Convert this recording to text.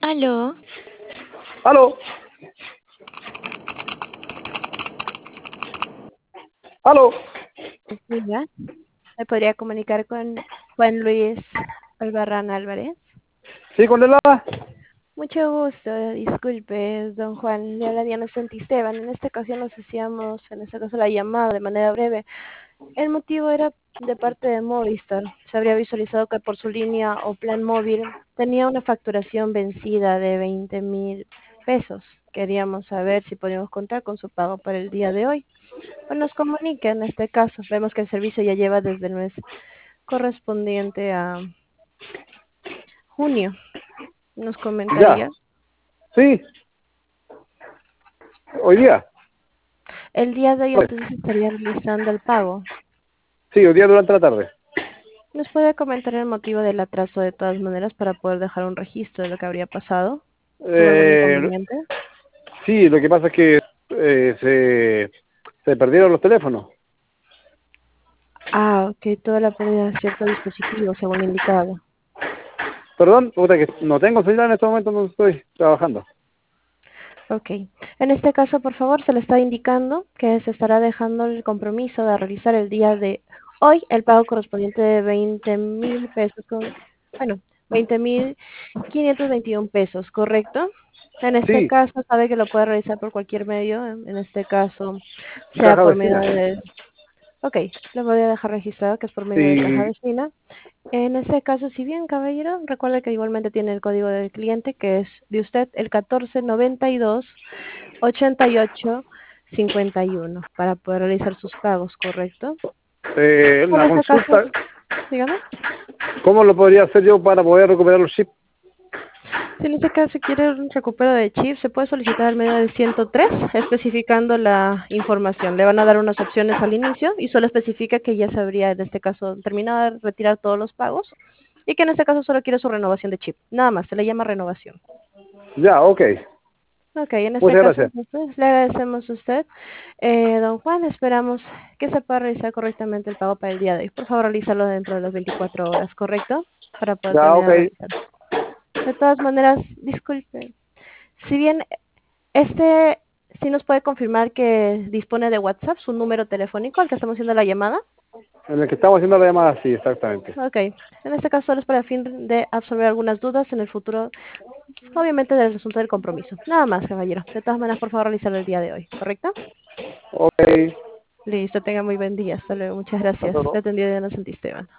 Aló, ¡Aló! ¡Aló! diga, ¿me podría comunicar con Juan Luis Albarrán Álvarez? ¿Sí, con el habla? Mucho gusto, disculpe, don Juan, le habla Diana Santisteban. En esta ocasión nos hacíamos, en este caso, la llamada de manera breve. El motivo era de parte de Movistar. Se habría visualizado que por su línea o plan móvil tenía una facturación vencida de 20,000 pesos. Queríamos saber si podíamos contar con su pago para el día de hoy. Pues nos comunica en este caso. Vemos que el servicio ya lleva desde el mes correspondiente a junio. Nos Ya. comentaría. Sí, hoy día. El día de hoy Pues, entonces estaría realizando el pago. sí, hoy día durante la tarde. ¿Nos puede comentar el motivo del atraso de todas maneras para poder dejar un registro de lo que habría pasado? ¿Tuvo algún Eh, inconveniente? sí, lo que pasa es que se perdieron los teléfonos. Ah, ok, toda la pérdida de cierto dispositivo, según lo indicado. Perdón, puta, que no tengo señal en este momento, no estoy trabajando. Ok. En este caso, por favor, se le está indicando que se estará dejando el compromiso de realizar el día de hoy el pago correspondiente de 20,000 pesos bueno, 20,521 pesos, ¿correcto? En este Sí, caso, sabe que lo puede realizar por cualquier medio, en este caso, sea caja por medio vecina. de... Ok, lo voy a dejar registrado que es por medio de caja Y, vecina. En este caso, si bien, caballero, recuerde que igualmente tiene el código del cliente, que es de usted el 1492-8851, para poder realizar sus pagos, ¿correcto? En una este caso, consulta, dígame. ¿cómo lo podría hacer yo para poder recuperar los chips? Si en este caso quiere un recupero de chip, se puede solicitar al medio del 103, especificando la información. Le van a dar unas opciones al inicio y solo especifica que ya se habría, en este caso, terminado de retirar todos los pagos y que en este caso solo quiere su renovación de chip. Nada más, se le llama renovación. Ya, ok. Ok, en este Muchas caso, gracias. entonces, le agradecemos a usted. Don Juan, esperamos que se pueda realizar correctamente el pago para el día de hoy. Por favor, realizarlo dentro de las 24 horas, ¿correcto? Para poder Ya, ok. terminar de realizar. De todas maneras, disculpe. Si bien este sí nos puede confirmar que dispone de WhatsApp, su número telefónico al que estamos haciendo la llamada. En el que estamos haciendo la llamada, sí, exactamente. Ok, en este caso solo es para el fin de absorber algunas dudas en el futuro, obviamente del asunto del compromiso. Nada más, caballero. De todas maneras, por favor, realizarlo el día de hoy, ¿correcto? Ok. Listo, tenga muy buen día. Hasta luego. Muchas gracias. Hasta Le luego. atendió Diana Santisteban.